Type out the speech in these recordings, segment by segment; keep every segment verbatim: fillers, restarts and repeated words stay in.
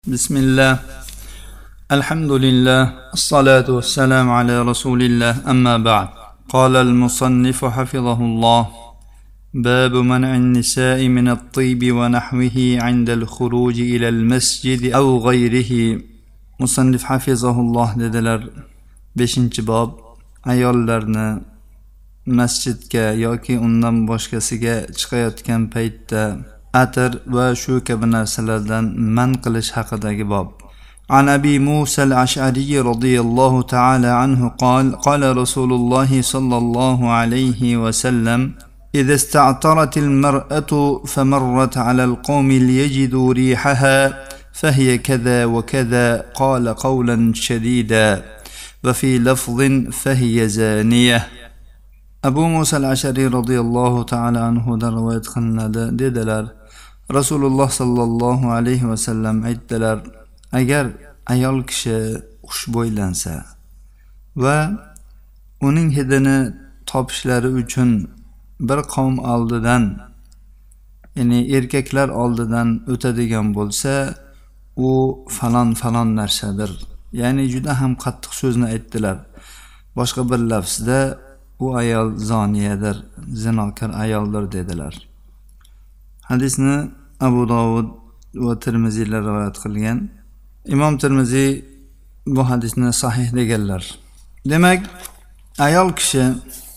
بسم الله الحمد لله الصلاة والسلام على رسول الله أما بعد قال المصنف حفظه الله باب منع النساء من الطيب ونحوه عند الخروج إلى المسجد أو غيره مصنف حفظه الله dediler beshinchi bob ayollarni masjidga yoki undan boshqasiga chiqayotgan paytda atir va shu kabi narsalardan man qilish haqidagi bob. عن أبي موسى الأشعري رضي الله تعالى عنه قال قال رسول الله صلى الله عليه وسلم إذا استعطرت المرأة فمرت على القوم ليجدوا ريحها فهي كذا وكذا قال قولا شديدا وفي لفظ فهي زانية. Abu Musa al-Ash'ari radhiyallohu ta'ala anhu dan rivoyat qilinadi dedilar. Rasululloh sallallohu alayhi va sallam aytdilar: agar ayol kishi xushbo'ylansa va uning hidini topishlari uchun bir qavm oldidan, ya'ni erkaklar oldidan o'tadigan bo'lsa, u falon falon narsadir. Ya'ni juda ham qattiq so'zni aytdilar. Boshqa bir lafzda u ayol zoniyadir, zinokor ayoldir dedilar. Hadisni Abu Dovud va Tirmiziylar rivoyat qilgan. Imom Tirmiziy bu hadisni sahih deganlar. Demak, ayol kishi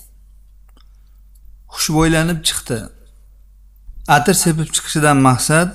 xushbo'ylanib chiqdi. Atir sepib chiqishidan maqsad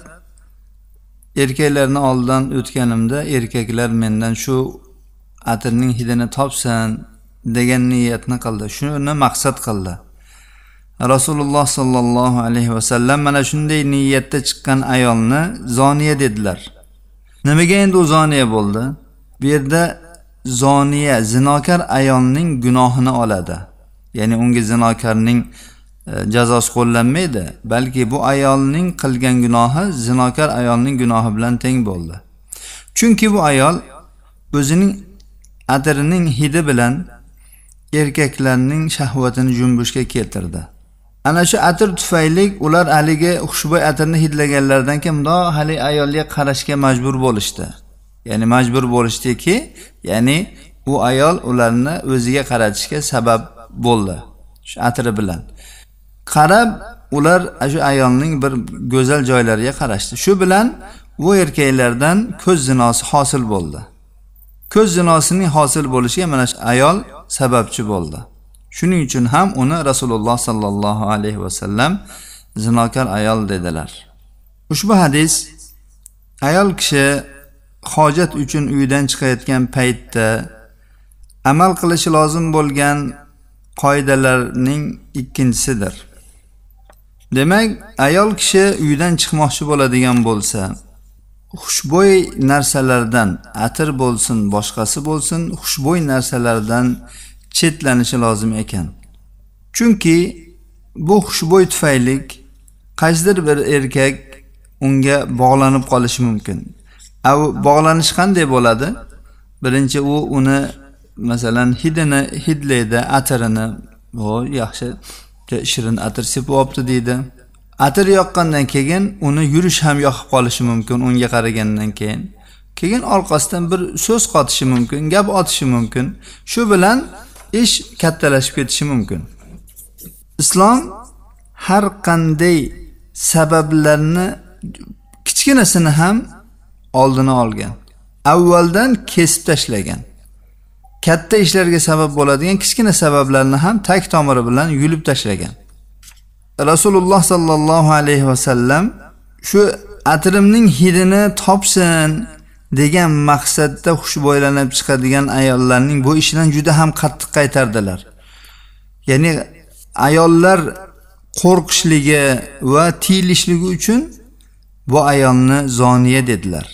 erkaklarni oldidan o'tganimda erkaklar mendan shu atirning hidini topsan degan niyatni qildi. Shuni maqsad qildi. Rasululloh sallallohu alayhi va sallam mana shunday niyatda chiqqan ayolni zoniya dedilar. Nimaga endi u zoniya bo'ldi? Bu yerda zoniya zinokor ayolning gunohini oladi. Ya'ni unga zinokorning jazosi qo'llanmaydi, balki bu ayolning qilgan gunohi zinokor ayolning gunohi bilan teng bo'ldi. Chunki bu ayol o'zining atirining hidi bilan erkaklarning shahvatini junbushga keltirdi. Ana shu atir tufayli ular haligi xushbo'y atirni hidlaganlardan keyin bundoq hali ayolga qarashga majbur bo'lishdi. Ya'ni majbur bo'lishdiki, ya'ni u ayol ularni o'ziga qaratishga sabab bo'ldi. Shu atiri bilan qarab ular shu ayolning bir go'zal joylariga qarashdi. Shu bilan bu erkaklardan ko'z zinosi hosil bo'ldi. Ko'z zinosining hosil bo'lishiga mana shu ayol sababchi bo'ldi. Shuning uchun ham uni Rasululloh sallallohu alayhi va sallam zinokor ayol dedilar. Ushbu hadis ayol kishi hojat uchun uydan chiqayotgan paytda amal qilishi lozim bo'lgan qoidalarning ikkinchisidir. Demak, ayol kishi uydan chiqmoqchi bo'ladigan bo'lsa, xushbo'y narsalardan, atir bo'lsin, boshqasi bo'lsin, xushbo'y narsalardan chetlanishi lozim ekan. Chunki bu xushbo'y tufayli qaysidir bir erkak unga bog'lanib qolishi mumkin. Av bog'lanish qanday bo'ladi? Birinchi u uni masalan hidini hidlaydi, atirini, "O, yaxshi, shirin atir sepib olibdi" deydi. Atir yoqqandan keyin uni yurish ham yoqib qolishi mumkin unga qaragandan keyin. Keyin orqasidan bir so'z qotishi mumkin, gap otishi mumkin. Shu bilan ish kattalashib ketishi mumkin. Islom har qanday sabablarni kichkinasini ham oldini olgan. Avvaldan kesib tashlagan. Katta ishlarga sabab bo'ladigan kichkina sabablarni ham tag tomiri bilan yulib tashlagan. Rasululloh sallallohu alayhi va sallam shu atirimning hidini topsin degan maqsadda xushbo'ylanib chiqadigan ayollarning bu ishidan juda ham qattiq qaytardilar. Ya'ni ayollar qo'rqishligi va tiyilishligi uchun bu ayolni zoniya dedilar.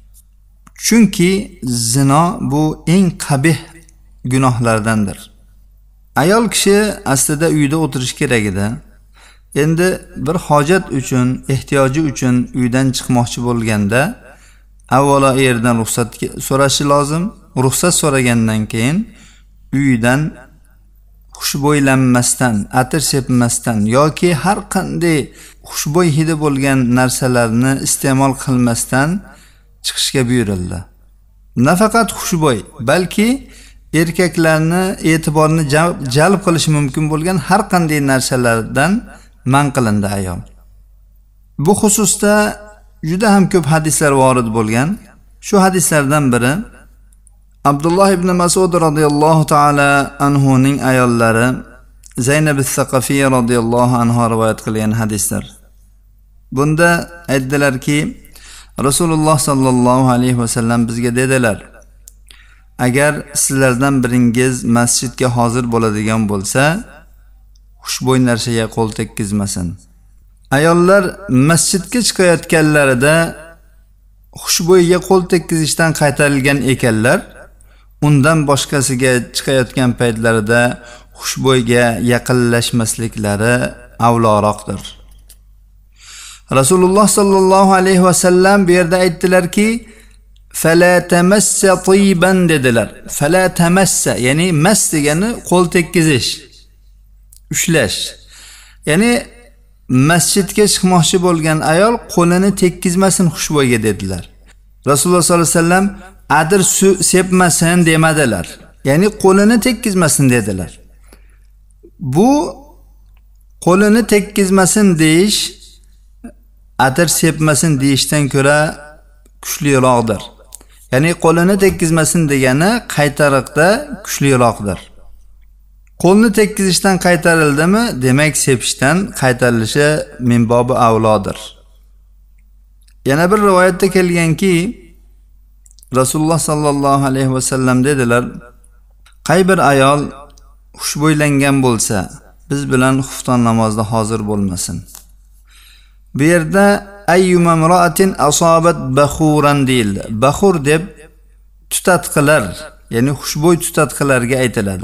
Chunki zino bu eng qabih gunohlardandir. Ayol kishi aslida uyda o'tirish kerak edi. Endi bir hojat uchun, ehtiyoji uchun uydan chiqmoqchi bo'lganda avvalo erdan ruxsat so'rashi lozim. Ruxsat so'ragandan keyin uydan xushbo'ylanmasdan, atir sepmasdan yoki har qanday xushbo'y hidi bo'lgan narsalarni iste'mol qilmasdan chiqishga buyurildi. Nafaqat xushbo'y, balki erkaklarni e'tiborini jalb qilishi mumkin bo'lgan har qanday narsalardan man qilindi ayol. Bu xususda juda ham ko'p hadislar vorid bo'lgan. Shu hadislardan biri Abdulloh ibn Mas'ud radhiyallohu ta'ala anhuning ayollari Zaynab as-Saqafiyya radhiyallohu anha rivoyat qilgan hadislar. Bunda aytdilarki, Rasululloh sallallohu alayhi va sallam bizga dedilar: agar sizlardan biringiz masjidga hozir bo'ladigan bo'lsa, xushbo'y narsaga qo'l tekkizmasin. Ayollar masjidga chiqayotganlarida xushbo'yga qo'l tekkizishdan qaytarilgan ekanlar, undan boshqasiga chiqayotgan paytlarida xushbo'yga yaqinlashmasliklari avloroqdir. Rasululloh sallallohu alayhi va sallam bu yerda aytdilarki, fala tamassa tayyiban dedilar. Fala tamassa, ya'ni mas degani qo'l tekkizish, ushlash. Ya'ni masjidga chiqmoqchi bo'lgan ayol qo'lini tekkizmasin xushbo'yga dedilar. Rasululloh sallallohu alayhi vasallam adir sepmasin demadilar. Ya'ni qo'lini tekkizmasin dedilar. Bu qo'lini tekkizmasin deyish adir sepmasin deyishdan ko'ra kuchliroqdir. Ya'ni qo'lini tekkizmasin degani qaytariqda kuchliroqdir. Qo'lni tekkizishdan qaytarildimi, demak sepishdan qaytarilishi minbobi avlodir. Yana bir rivoyatda kelganki, Rasululloh sallallohu alayhi va sallam dedilar: qay bir ayol xushbo'ylangan bo'lsa, biz bilan xufton namozda hozir bo'lmasin. Bu yerda ayyuma imra'atin asobat bakhuran deyildi. Bakhur deb tutatqilar, ya'ni xushbo'y tutatqilarga aytiladi.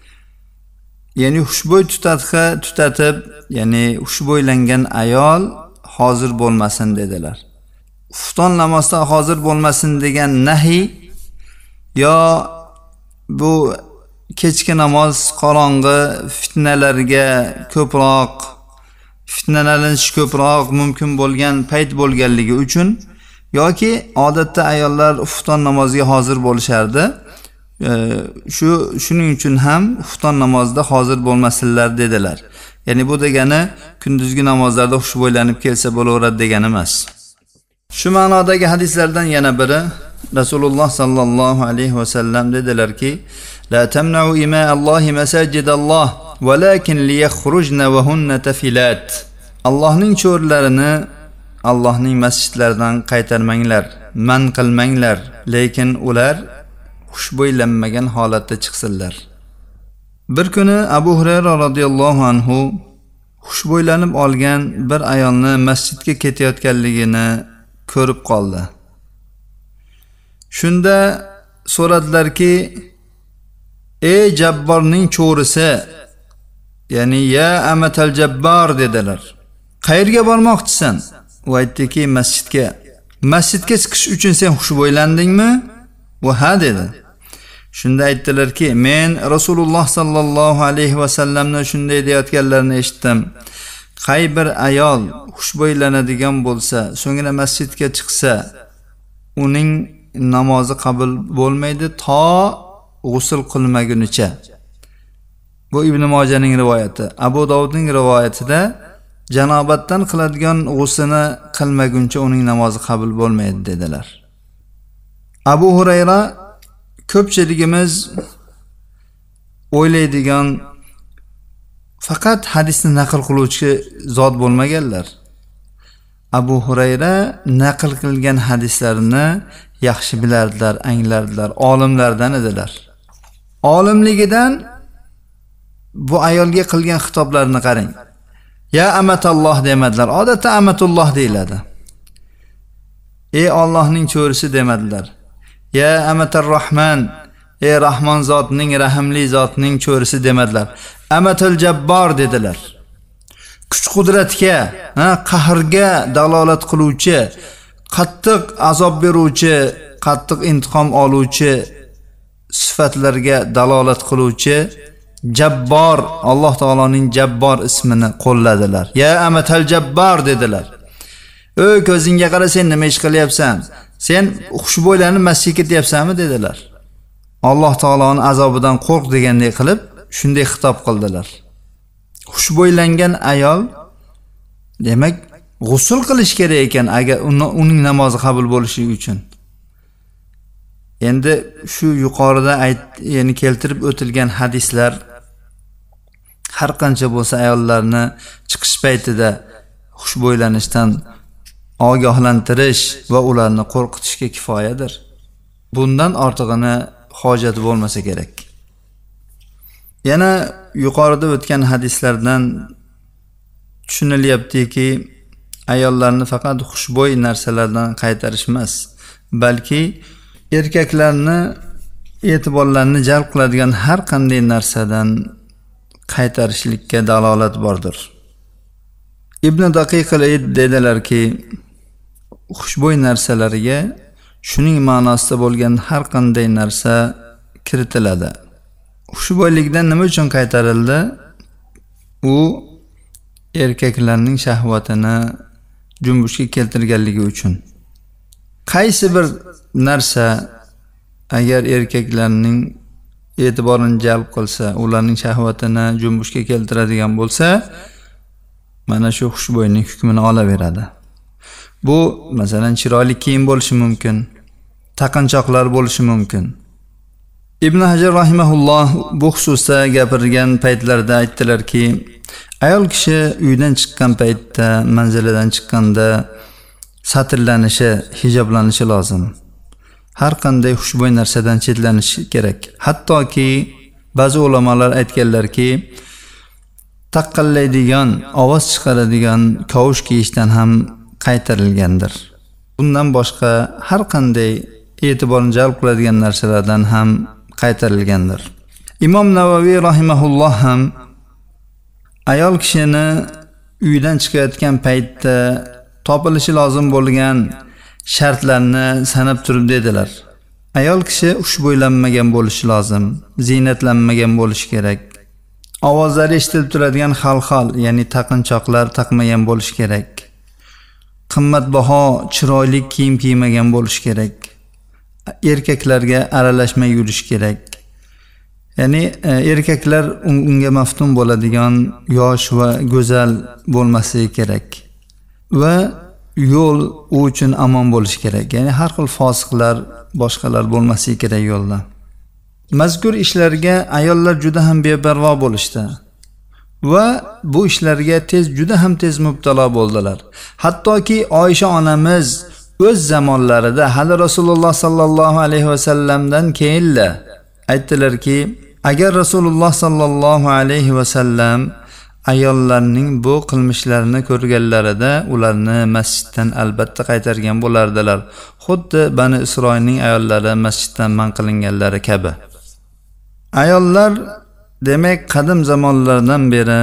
Ya'ni xushbo'y tutatqi tutatib, ya'ni xushbo'ylangan ayol hozir bo'lmasin dedilar. Xufton namozda hozir bo'lmasin degan nahiy yo bu kechki namoz qorong'i fitnalarga ko'proq fitnalanish ko'proq mumkin bo'lgan payt bo'lganligi uchun yoki odatda ayollar xufton namoziga hozir bo'lishardi. Shu shuning uchun ham xufton namozida hozir bo'lmasinlar dedilar. Ya'ni bu degani kunduzgi namozlarda xushbo'ylanib kelsa bo'laveradi degani emas. Shu ma'nodagi hadislardan yana biri Rasululloh sallallohu alayhi va sallam dedilarki: la tamna'u ima Allohi masajidalloh walakin liyakhrujna wa hunna tafilat. Allohning cho'rlarini Allohning masjidlaridan qaytarmanglar, man qilmanglar, lekin ular xushbo'ylanmagan holatda chiqsinlar. Bir kuni Abu Hurayra radhiyallohu anhu xushbo'ylanib olgan bir ayolni masjidga ketayotganligini ko'rib qoldi. Shunda so'radilarki: ey Jabborning cho'risi, ya'ni ya amatal Jabbar dedilar. Qayerga bormoqchisan? U aytdiki, masjidga. Masjidga chiqish uchun sen xushbo'ylandingmi? U ha dedi. Shunda aytdilarki, men Rasululloh sallallohu alayhi va sallamni shunday deyotganlarini eshitdim. Qay bir ayol xushbo'ylanadigan bo'lsa, so'ngra masjidga chiqsa, uning namozi qabul bo'lmaydi to g'usl qilmagunicha. Bu Ibn Mojaning rivoyati. Abu Dovudning rivoyatida janobatdan qiladigan g'uslini qilmaguncha uning namozi qabul bo'lmaydi dedilar. Abu Hurayra ko'pchiligimiz o'ylaydigan faqat hadisni naql qiluvchi zot bo'lmaganlar. Abu Hurayra naql qilgan hadislarni yaxshi bilardilar, anglardilar, olimlardan edilar. Olimligidan bu ayolga qilgan xitoblarini qarang. Ya amatalloh demadilar. Odatda amatulloh deyiladi. Ey Allohning cho'risi demadilar. Ya amatar Rahman, ey Rahmon zotning, rahimli zotning cho'risi demadilar. Amatul Jabbar dedilar. Kuch qudratga, ha, qahrga dalolat qiluvchi, qattiq azob beruvchi, qattiq intiqom oluvchi sifatlarga dalolat qiluvchi Jabbor, Alloh taoloning Jabbor ismini qo'lladilar. Ya amatal Jabbar dedilar. Ey ko'zingga qara, sen nima ish qilyapsan? Sen xushbo'ylarni masjidga ketyapsanmi dedilar. Alloh taoloning azobidan qo'rq degandek qilib shunday xitob qildilar. Xushbo'ylangan ayol demak g'usl qilish kerak ekan agar uning namozi qabul bo'lishi uchun. Endi shu yuqorida ayt, ya'ni keltirib o'tilgan hadislar har qancha bo'lsa ayollarni chiqish paytida xushbo'ylanishdan ogohlantirish va ularni qo'rqitishga kifoyadir. Bundan ortig'ini hojati bo'lmasa kerak. Yana yuqorida o'tgan hadislardan tushunilyaptiki, ayollarni faqat xushbo'y narsalardan qaytarish emas, balki erkaklarni e'tiborlarini jalb qiladigan har qanday narsadan qaytarishlikka dalolat bordir. Ibn Daqiq al-Id dedilarki, xushbo'y narsalarga shuning ma'nosida bo'lgan har qanday narsa kiritiladi. Xushbo'ylikdan nima uchun qaytarildi? U erkaklarning shahvatini junbushga keltirganligi uchun. Qaysi bir narsa agar erkaklarning e'tiborini jalb qilsa, ularning shahvatini junbushga keltiradigan bo'lsa, mana shu xushbo'yning hukmini olaveradi. Bu masalan chiroyli kiyim bo'lishi mumkin, taqinchoqlar bo'lishi mumkin. Ibn Hajar rahimahulloh bu xususda gapirgan paytlarda aytdilarki, ayol kishi uydan chiqqan paytda, manzilidan chiqqanda satrlanishi, hijoblanishi lozim. Har qanday xushbo'y narsadan chetlanishi kerak. Hattoki ba'zi ulamolar aytganlarki, taqqallaydigan, ovoz chiqaradigan kavush kiyishdan ham qaytarilgandir. Bundan boshqa har qanday e'tiborni jalb qiladigan narsalardan ham qaytarilgandir. Imom Navaviy rahimahulloh ham ayol kishini uydan chiqayotgan paytda topilishi lozim bo'lgan shartlarni sanab turib dedilar. Ayol kishi xushbo'ylanmagan bo'lishi lozim, ziynatlanmagan bo'lishi kerak. Ovozlari eshitilib turadigan xalxal, ya'ni taqinchoqlar taqmagan bo'lishi kerak. Qimmatbaho, chiroyli kiyim kiymagan bo'lishi kerak. Erkaklarga aralashmay yurish kerak. Ya'ni erkaklar unga maftun bo'ladigan yosh va go'zal bo'lmasligi kerak. Va yo'l u uchun amon bo'lishi kerak. Ya'ni har xil fosiqlar, boshqalar bo'lmasligi kerak yo'lda. Mazkur ishlarga ayollar juda ham beparvo bo'lishdi va bu ishlarga tez juda ham tez mubtalo bo'ldilar. Hattoki Oysha onamiz o'z zamonlarida hali Rasululloh sallallohu alayhi va sallamdan keyinla aytdilarki, agar Rasululloh sallallohu alayhi va sallam ayollarning bu qilmishlarini ko'rganlarida ularni masjiddan albatta qaytargan bo'lardilar. Xuddi Bani Isroilning ayollari masjiddan man qilinganlari kabi. Ayollar demak qadim zamonlardan beri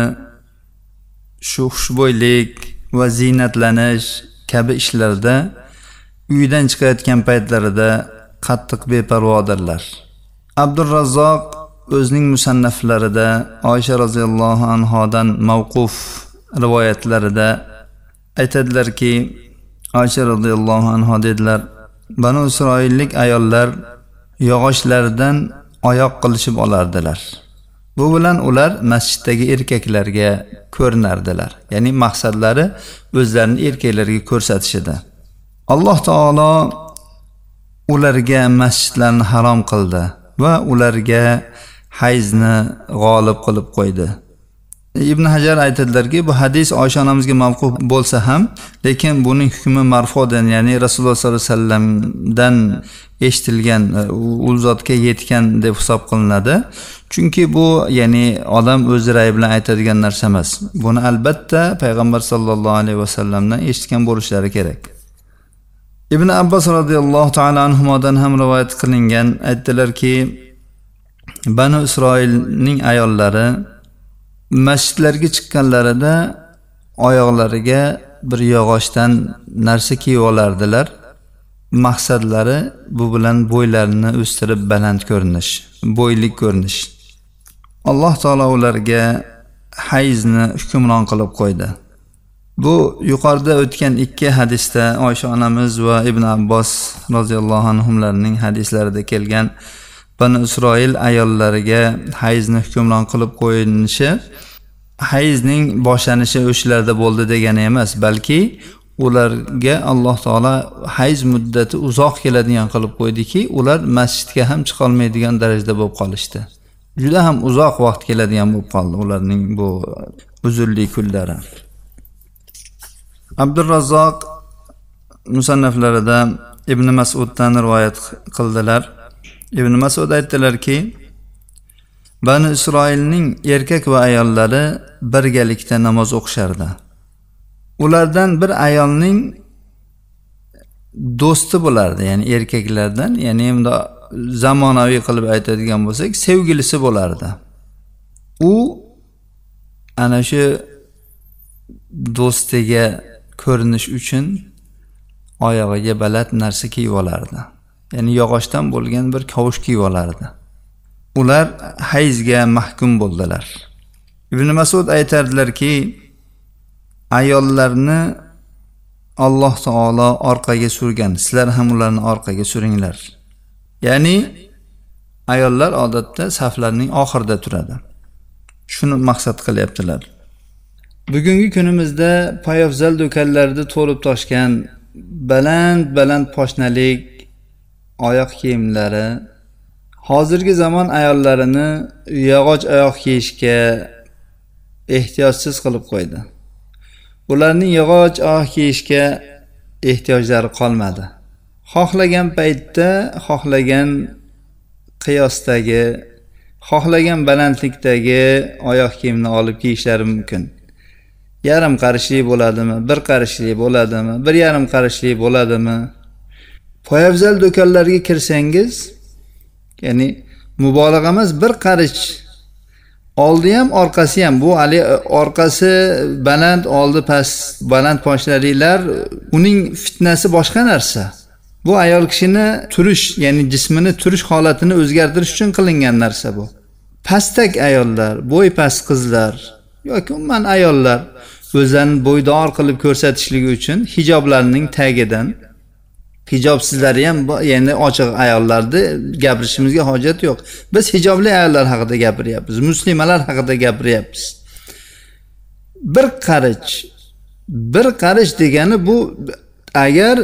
shu xushbo'ylik va ziynatlanish kabi ishlarda uydan chiqayotgan paytlarida qattiq beparvodirlar. Abdurrazzoq o'zining musannaflarida Oysha roziyallohu anhodan mavquf rivoyatlarida aytadilarki, Oysha roziyallohu anho dedilar, Banu Isroillik ayollar yog'ochlardan oyoq qilishib olardilar. Bu bilan ular masjiddagi erkaklarga ko'rinardilar. Ya'ni maqsadlari o'zlarini erkaklarga ko'rsatish edi. Alloh taolo ularga masjidlarni harom qildi va ularga hayzni g'olib qilib qo'ydi. Ibn Hajar aytadilarki, bu hadis Oysha onamizga mavquf bo'lsa ham, lekin buning hukmi marfudan, ya'ni Rasululloh sollallohu alayhi vasallamdan eshitilgan, u zotga yetgan deb hisob qilinadi. Chunki bu ya'ni odam o'z rayi bilan aytadigan narsa emas. Buni albatta payg'ambar sollallohu alayhi vasallamdan eshitgan bo'lishlari kerak. Ibn Abbos radhiyallohu ta'ala anhudan ham rivoyat qilingan, aytdilarki, Banu Isroilning ayollari masjidlarga chiqqanlarida oyoqlariga bir yog'ochdan narsa kiyib olardilar. Maqsadlari bu bilan bo'ylarini o'stirib baland ko'rinish, bo'ylik ko'rinish. Alloh taolo ularga hayzni hukmron qilib qo'ydi. Bu yuqorida o'tgan ikki hadisda Oysha onamiz va Ibn Abbos roziyallohu anhumlarning hadislarida kelgan Bani Isroil ayollariga hayzni hukmron qilib qo'yilishi hayzning boshlanishi o'shalarda bo'ldi degani emas, balki ularga Alloh taolo hayz muddati uzoq keladigan qilib qo'ydiki, ular masjidga ham chiqa olmaydigan darajada bo'lib qolishdi. Juda ham uzoq vaqt keladigan bo'lib qoldi ularning bu uzunlik kunlari. Abdurrazzoq musannaflarida Ibn Mas'uddan rivoyat qildilar. Ibn Mas'ud aytdilarki, Bani Isroilning erkak va ayollari birgalikda namoz o'qishardi. Ulardan bir ayolning do'sti bo'lardi, ya'ni erkaklardan, ya'ni endi zamonaviy qilib aytadigan bo'lsak, sevgilisi bo'lardi. U ana shu do'stiga ko'rinish uchun oyog'iga baland narsa kiyib olardi. Ya'ni yog'ochdan bo'lgan bir kavush kiyib olardi. Ular hayzga mahkum bo'ldilar. Ibn Mas'ud aytardilarki, ayollarni Alloh taolo orqaga surgan, sizlar ham ularni orqaga suringlar. Ya'ni ayollar odatda saflarning oxirida turadi. Shuni maqsad qilyaptilar. Bugungi kunimizda poyafzal do'konlarda to'lib toshgan baland-baland poshnalik oyoq kiyimlari hozirgi zamon ayollarini yog'och oyoq kiyishga ehtiyotsiz qilib qo'ydi. Ularning yog'och oyoq kiyishga ehtiyojlari qolmadi. Xohlagan paytda, xohlagan qiyosdagi, xohlagan balandlikdagi oyoq kiyimni olib kiyishlari mumkin. Yarim qarishli bo'ladimi, bir qarishli bo'ladimi, bir yarim qarishli bo'ladimi? Poyafzal do'konlarga kirsangiz, ya'ni mubolag'a emas, bir qarish oldi ham, orqasi ham, bu ali orqasi baland, oldi past, baland poshnalilar, uning fitnasi boshqa narsa. Bu ayol kishini turish, ya'ni jismini turish holatini o'zgartirish uchun qilingan narsa bu. Pastak ayollar, bo'y past qizlar yoki umuman ayollar o'zlarini bo'ydor qilib ko'rsatishligi uchun hijoblarning tagidan, hijobsizlari ham, ya'ni ochiq ayollarni gapirishimizga hojat yo'q. Biz hijobli ayollar haqida gapiryapmiz, muslimalar haqida gapiryapmiz. Bir qarich, bir qarich degani bu, agar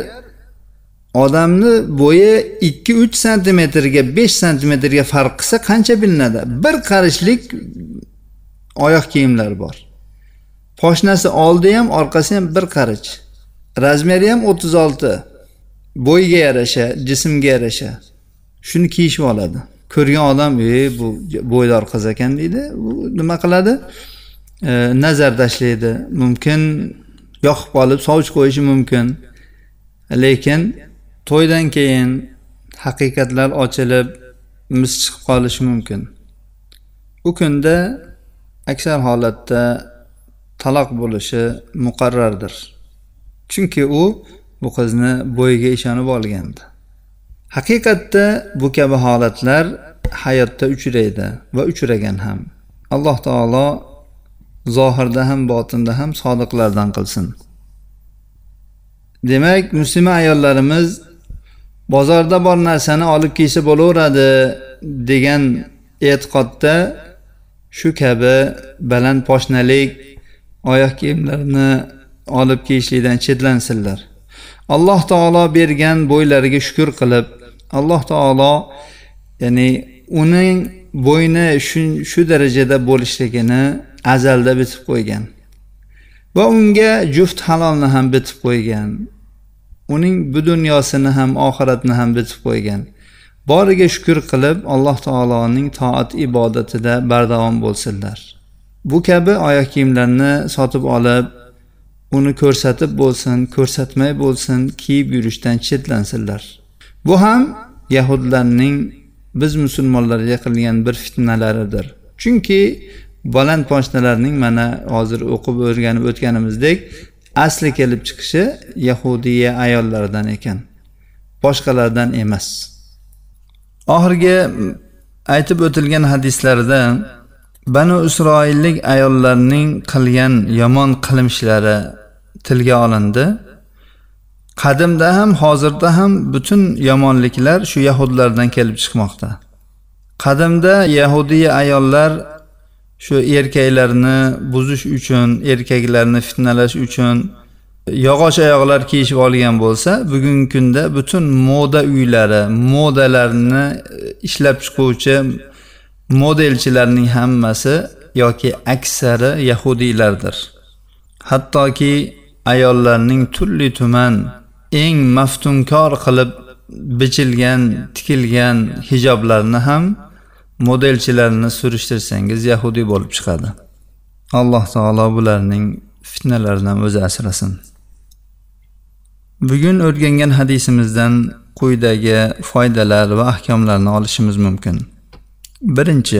odamni bo'yi ikki uch santimetrga, besh santimetrga farq qilsa qancha bilinadi? Bir qarishlik oyoq kiyimlar bor. Poshnasi oldi ham, orqasi ham bir qarich. Razmeri ham o'ttiz olti. Bo'yga yarasha, jismga yarasha. Shuni kiyishib oladi. Ko'rgan odam, "Ey, bu bo'ydor qiz ekan" deydi. U nima qiladi? E, nazar tashlaydi. Mumkin yoqib qolib sovchi qo'yishi mumkin. Lekin to'ydan keyin haqiqatlar ochilib, mis chiqib qolishi mumkin. U kunda aksar holatda taloq bo'lishi muqarrardir. Chunki u bu qizni bo'yiga ishonib olgandi. Haqiqatda bu kabi holatlar hayotda uchraydi va uchragan ham. Alloh taolo zohirda ham botinda ham sodiqlardan qilsin. Demak, musulmon ayollarimiz bozorda bor narsani olib kiysa bo'laveradi degan e'tiqodda shu kabi baland poshnalik oyoq kiyimlarini olib kiyishlikdan chetlansinlar. Alloh taolo bergan bo'ylariga shukr qilib, Alloh taolo ya'ni uning bo'yni shu shu darajada bo'lishligini azalda bitib qo'ygan. Va unga juft halolni ham bitib qo'ygan. Uning bu dunyosini ham, oxiratni ham bitib qo'ygan. Boriga shukr qilib, Alloh taoloning toat ibodatida bardavom bo'lsinlar. Bu kabi oyoq kiyimlarni sotib olib, uni ko'rsatib bo'lsin, ko'rsatmay bo'lsin, kiyib yurishdan chetlansinlar. Bu ham yahudlarning biz musulmonlarga qilgan bir fitnalaridir. Chunki baland poshnalarning mana hozir o'qib o'rganib o'tganimizdek asli kelib chiqishi yahudiya ayollardan ekan, boshqalardan emas. Oxirgi aytib o'tilgan hadislarda Banu Isroillik ayollarning qilgan yomon qilmishlari tilga olindi. Qadimda ham, hozirda ham butun yomonliklar shu yahudlardan kelib chiqmoqda. Qadimda yahudiy ayollar shu erkaklarni buzish uchun, erkaklarni fitnalash uchun yog'och oyoqlar kiyishib olgan bo'lsa, bugungi kunda butun moda uylari, modalarni ishlab chiquvchi modelchilarning hammasi yoki aksari yahudiylardir. Hattoki ayollarning turli tuman eng maftunkor qilib bichilgan, tikilgan hijoblarni ham modelchilarini surishtirsangiz yahudiy bo'lib chiqadi. Alloh taolo bularning fitnalaridan o'zi asrasin. Bugun o'rgangan hadisimizdan quyidagi foydalar va ahkomlarni olishimiz mumkin. Birinchi,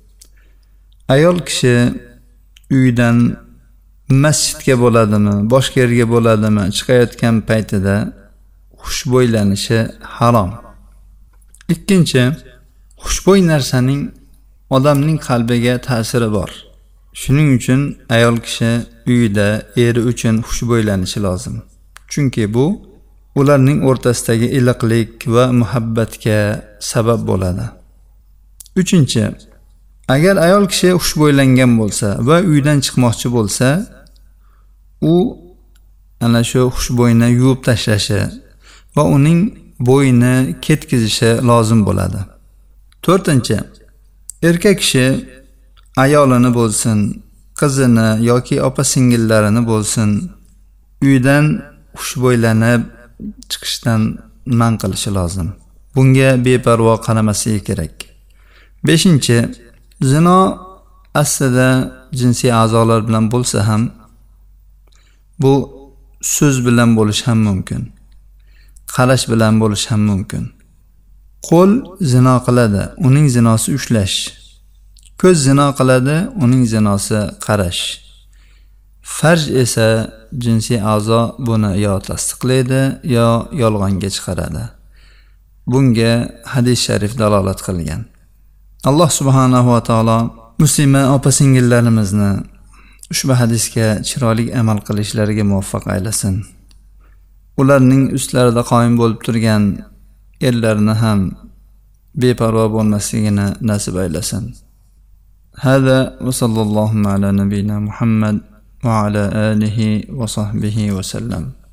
ayol kishi uydan masjidga bo'ladimi, boshqa yerga bo'ladimi, chiqayotgan paytida xushbo'ylanishi harom. Ikkinchi, xushbo'y narsaning odamning qalbiga ta'siri bor. Shuning uchun ayol kishi uyida eri uchun xushbo'ylanishi lozim. Chunki bu ularning o'rtasidagi iliqlik va muhabbatga sabab bo'ladi. Uchinchi, agar ayol kishi xushbo'ylangan bo'lsa va uydan chiqmoqchi bo'lsa, u ana shu xushbo'yni yuvib tashlashi va uning bo'yini ketkizishi lozim bo'ladi. To'rtinchi, erkak kishi ayolini bo'lsin, qizini yoki opa-singillarini bo'lsin, uydan xushbo'ylanib chiqishdan man qilishi lozim. Bunga beparvo qaramasligi kerak. Beshinchi, zino aslida jinsiy a'zolar bilan bo'lsa ham, bu so'z bilan bo'lish ham mumkin. Qarash bilan bo'lish ham mumkin. Qo'l zino qiladi, uning zinosi ushlash. Ko'z zino qiladi, uning zinosi qarash. Farj esa jinsiy a'zo buni yo tasdiqlaydi, yo yolg'onga chiqaradi. Bunga hadis sharif dalolat qilgan. Alloh subhanahu va taolo muslima opa-singillarimizni ushbu hadisga chiroyli amal qilishlariga muvaffaq aylasin. Ularning ustlarida qoyim bo'lib turgan erlarini ham beparvo bo'lmasligini nasib aylasin. Hada va sallallohu ala nabiyina Muhammad va ala alihi va sahbihi va sallam.